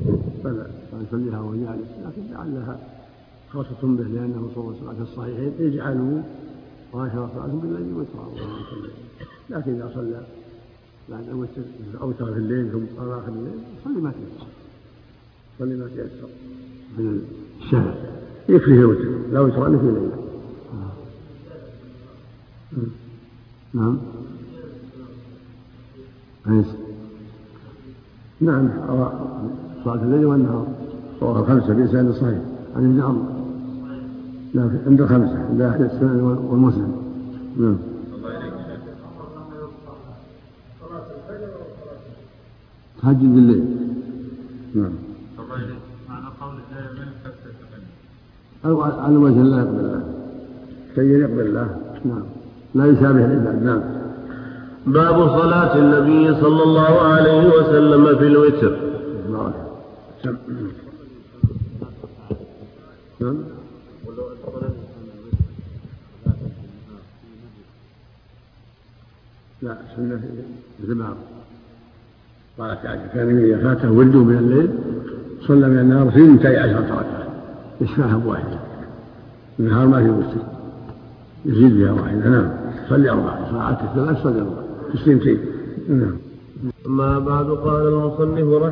فلا يصليها وهو جالس، لكن لعلها خاصة به لأنه صلى الله عليه وسلم في الصحيحين اجعلوا وآخر صلاتكم بالليل وترا، لكن إذا صلى بعد أوتر في الليل ثم قال آخر الليل صلي ما تيسر من الشهر، يكفيه الوتر لا وتر في الليل. نعم نعم صلاة الليل والنهار صلاة الخمسة بإسناد صحيح عن ابن عمرو، لا عند الخمسة عند أحد السنن والمسلم. نعم تهجد بالليل. نعم معنى قول لا يمل حتى يتغنى على وجه لا يقبل الله، شيء يقبل الله. نعم لا يشابه العباد. نعم. باب صلاة النبي صلى الله عليه وسلم في الوتر. نعم لا سنة الجماعة. قالت عائشة كان إذا فاته ورده من الليل صلى من النهار في 12 ركعة يشفعها بواحدة، النهار ما في وتر يزيد بها واحدة. نعم صلي 4 ساعات 3 صلي 4 في 2. نعم. أما بعد قال المصنف